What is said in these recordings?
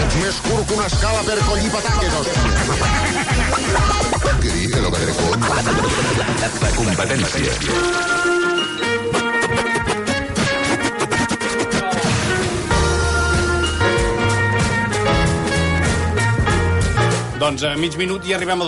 Més curt que una escala per collir pataques, hòstia. Què digue, lo pedrecón? La competència. Doncs a mig minut i arribem a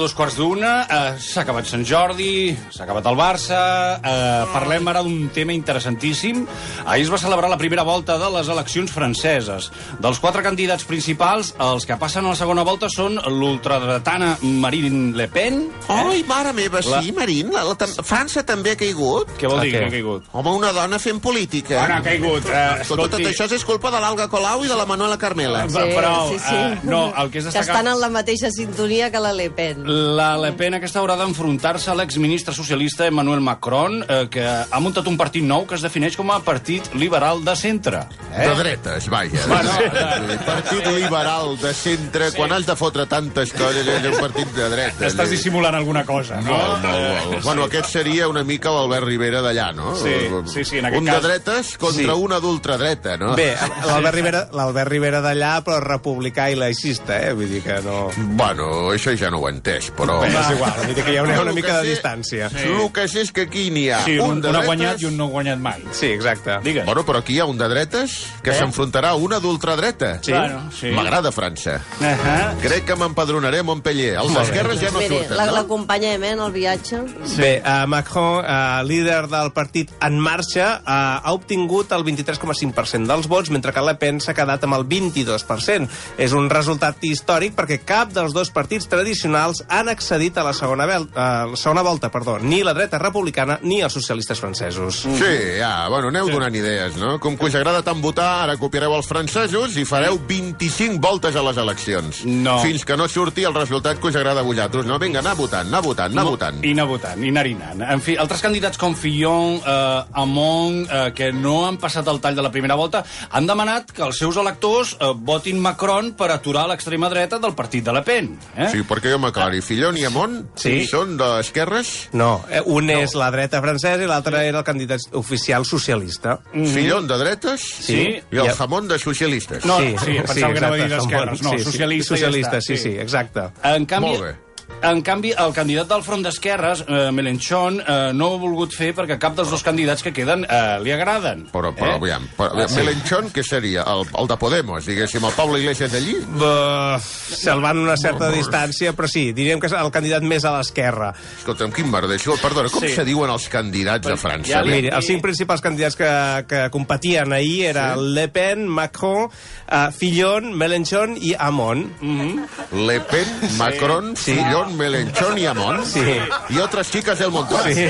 2:15. S'ha acabat Sant Jordi, s'ha acabat el Barça. Parlem ara d'un tema interessantíssim. Ahir es va celebrar la primera volta de les eleccions franceses. Dels 4 candidats principals, els que passen a la segona volta són l'ultradretana Marine Le Pen. Ai, mare meva, sí, Marine. França també ha caigut? Què vol dir que ha caigut? Home, una dona fent política. No ha caigut. Tot això és culpa de l'Alga Colau i de la Manuela Carmela. Sí, però, sí. no, el que és destacat... Que estan en la mateixa sintonia que la Le Pen. La Le Pen aquesta haurà d'enfrontar-se a l'exministre socialista Emmanuel Macron, que ha muntat un partit nou que es defineix com a Partit Liberal de Centre. De dretes, vaja. Bueno, Partit liberal de centre, quan has de fotre tantes coses, és un partit de dretes. Estàs dissimulant alguna cosa, no? Molt. Bueno, aquest seria una mica l'Albert Rivera d'allà, no? Sí, en aquest un cas. de dretes contra una d'ultradreta, no? Bé, l'Albert Rivera d'allà, però republicà i laicista, Vull dir que no... Bueno, això ja no ho he entès, però... Bé, és igual, vull dir que hi ha una mica de distància. El que sé és que aquí n'hi ha Sí, un de ha dretes... guanyat i un no ha guanyat mai. Sí, exacte. Digues. Bueno, però aquí hi ha un de dretes que s'enfrontarà a una d'ultradreta. Sí. Bueno, sí. M'agrada França. Crec que m'empadronaré a Montpellier. Els d'esquerres ja no Miri, surten, no? l'acompanyem, en el viatge. Bé, Macron, líder del partit En Marxa, ha obtingut el 23,5% dels vots, mentre que Le Pen s'ha quedat amb el 22%. És un resultat històric perquè cap dels dos partits tradicionals han accedit a la segona volta, ni la dreta republicana ni els socialistes francesos. Sí, ja, bueno, aneu donant idees, no? Com que us agrada tant votar, ara copiareu els francesos i fareu 25 voltes a les eleccions. No. Fins que no surti el resultat que us agrada a vosaltres, no? Vinga, anar votant. I anar votant, i anar-hi anant. En fi, altres candidats com Fillon, Hamon, que no han passat el tall de la primera volta, han demanat que els seus electors votin Macron per aturar l'extrema dreta del partit de Le Pen. Sí, perquè jo m'aclari, Fillon i Hamon són d'esquerres? No, un és la dreta francesa i l'altre era el candidat oficial socialista. Fillon de dretes? Sí. I el Hamon de socialistes? No, sí, pensava que anava a dir d'esquerres. No, socialista, sí, exacte. En canvi, el candidat del Front d'Esquerres, Mélenchon, no ho ha volgut fer perquè cap dels dos candidats que queden li agraden. Però aviam, Mélenchon, què seria? El de Podemos, diguéssim, el Pablo Iglesias d'allí? Se'l van una certa distància, però sí, diríem que és el candidat més a l'esquerra. Escolta'm, quin merda, perdona, com se diuen els candidats a França? Miri, els 5 principals candidats que competien ahir eren Le Pen, Macron, Fillon, Mélenchon i Hamon. Le Pen, Macron, Fillon, Mélenchon y Hamon. Sí. Y otras chicas del montón. Sí.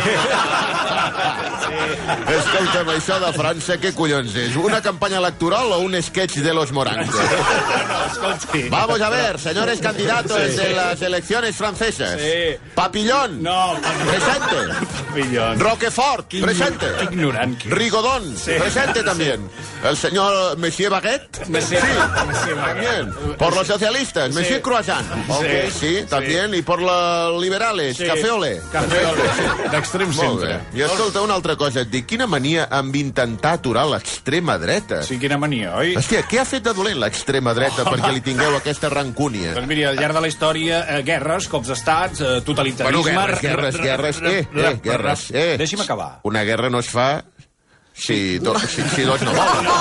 Escolta'm, això de França, què collons és? Una campanya electoral o un sketch de los morancos? Vamos a ver, señores candidatos de las elecciones francesas. Papillon, presente. Papillon. Roquefort, presente. Ignorant. Rigodón, presente también. El señor Monsieur Baguette. También. Por los socialistas, Monsieur Croissant. Sí, también. Y por los liberales, Cafeole. D'extrem centre. I escolta, una altra cosa, et dic, quina mania amb intentar aturar l'extrema dreta? Sí, quina mania, oi? Hòstia, què ha fet de dolent l'extrema dreta perquè li tingueu aquesta rancúnia? Doncs miri, al llarg de la història, guerres, cops d'estats, totalitarisme... Bueno, guerres. Deixi'm acabar. Una guerra no es fa si dos no volen.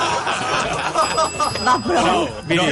Va, prou.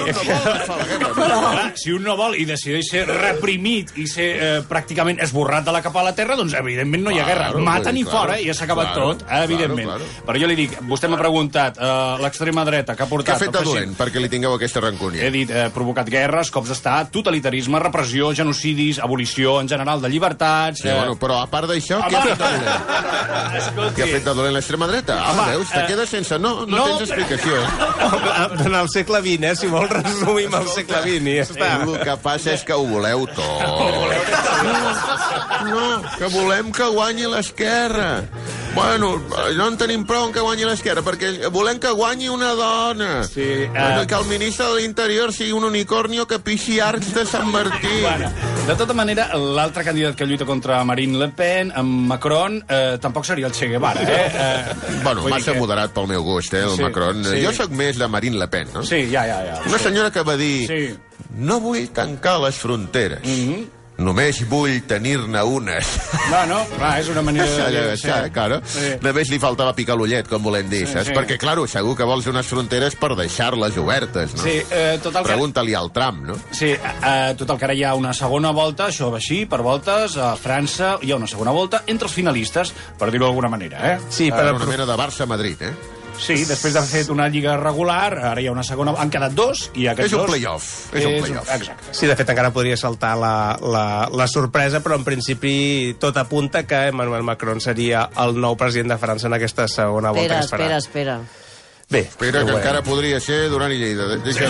Si un no vol i decideix ser reprimit i ser pràcticament esborrat de la capa a la terra, doncs evidentment no hi ha guerra. Maten i fora i ja s'ha acabat tot, evidentment. Però jo li dic, vostè m'ha preguntat, l'extrema dreta que ha portat... Què ha fet de dolent perquè li tingueu aquesta rancúnia? He dit, provocat guerres, cops d'estat, totalitarisme, repressió, genocidis, abolició en general de llibertats... Però a part d'això, què ha fet de dolent? Què ha fet de dolent l'extrema dreta? Veus, te quedes sense... No tens explicació. En el segle XX, si vols resumir el segle XX i ja està. El que passa és que ho voleu tot. No, que volem que guanyi l'esquerra. Bueno, no en tenim prou que guanyi l'esquerra, perquè volem que guanyi una dona. Sí, que el ministre de l'Interior sigui un unicornio que pixi arcs de Sant Martí. Bueno, de tota manera, l'altre candidat que lluita contra Marine Le Pen, amb Macron, tampoc seria el Che Guevara, Bueno, massa moderat pel meu gust, el Macron. Sí. Jo sóc més de Marine Le Pen, no? Sí, ja. Una senyora que va dir... Sí. No vull tancar les fronteres. Només vull tenir-ne unes. Bueno, clar, és una manera de... Claro. Només li faltava picar l'ullet, com volem dir, saps? Sí. Perquè, claro, segur que vols unes fronteres per deixar-les obertes, no? Sí, total que... Pregunta-li al Trump, no? Sí, total que ara hi ha una segona volta, això va així, per voltes, a França hi ha una segona volta entre els finalistes, per dir-ho d'alguna manera, Sí, Una mena de Barça-Madrid, Sí, després d'haver fet una lliga regular, ara hi ha una segona... Han quedat dos, i aquests És un dos... play-off. És un play-off. Exacte. Sí, de fet, encara podria saltar la sorpresa, però en principi tot apunta que Emmanuel Macron seria el nou president de França en aquesta segona volta que es farà. Espera. Bé, Espera, que encara podria ser Duran i Lleida.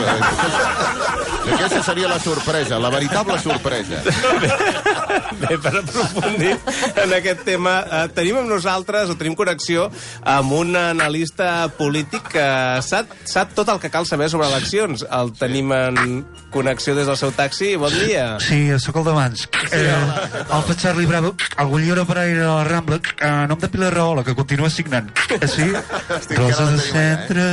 Aquesta seria la sorpresa, la veritable sorpresa. Bé, per aprofundir en aquest tema, tenim amb nosaltres, o tenim connexió amb un analista polític que sap tot el que cal saber sobre eleccions. El tenim en connexió des del seu taxi. Bon dia. Sí, sóc el d'abans. Alfa Charlie Bravo, el Guillero Pereira de la Rambla, nom de Pilar Rahola, que continua signant. Sí? Rosa de Centre...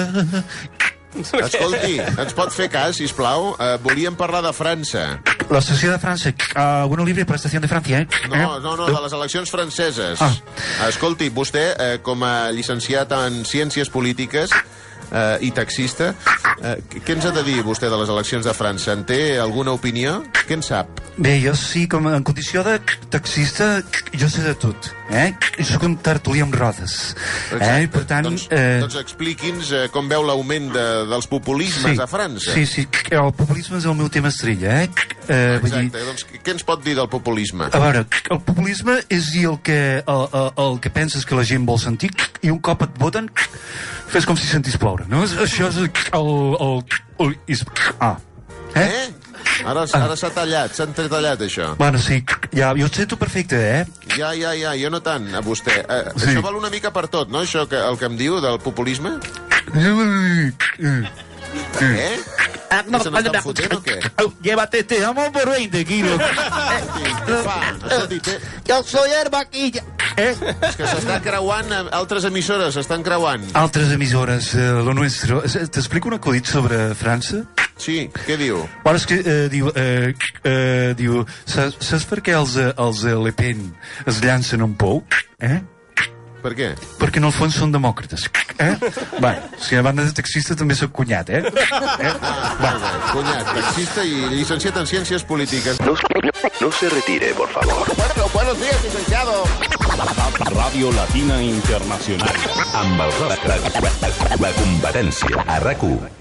Escolti, ens pot fer cas, sisplau? Volíem parlar de França. La estació de França. Bueno, libre per l'estació de França, No, de les eleccions franceses. Escolti, vostè, com a llicenciat en Ciències Polítiques i taxista, què ens ha de dir vostè de les eleccions de França? En té alguna opinió? Què en sap? Bé, jo sí, com en condició de taxista, jo sé de tot, Jo soc un tertulí amb rodes, Per tant... Doncs expliqui'ns com veu l'augment dels populismes a França. Sí, el populisme és el meu tema estrella, Exacte, doncs què ens pot dir del populisme? A veure, el populisme és dir el que penses que la gent vol sentir i un cop et voten fes com si sentís ploure, no? Això és Ara s'ha tallat, s'ha entretallat, això. Bueno, sí, ja, jo et sento perfecte, Ja, jo no tant, a vostè. Això val una mica per tot, no, això, el que em diu del populisme? No, se n'estan fotent o què? Llévate, te damos por 20 kilos. Què fa? Escolti, Yo soy el vaquilla. és que s'està creuant, altres emissores s'estan creuant. Altres emissores, lo nuestro. T'explico un acudit sobre França? Sí, què diu? Bueno, és que diu, saps per què els Le Pen es llancen un pou? Per què? Perquè en el fons són demòcrates. Bé, si a banda de taxista també soc cunyat, Cunyat, taxista i llicenciat en Ciències Polítiques. No se retire, por favor. Buenos días, licenciado. Radio Latina Internacional. Amb el rock de la competència. A RAC1.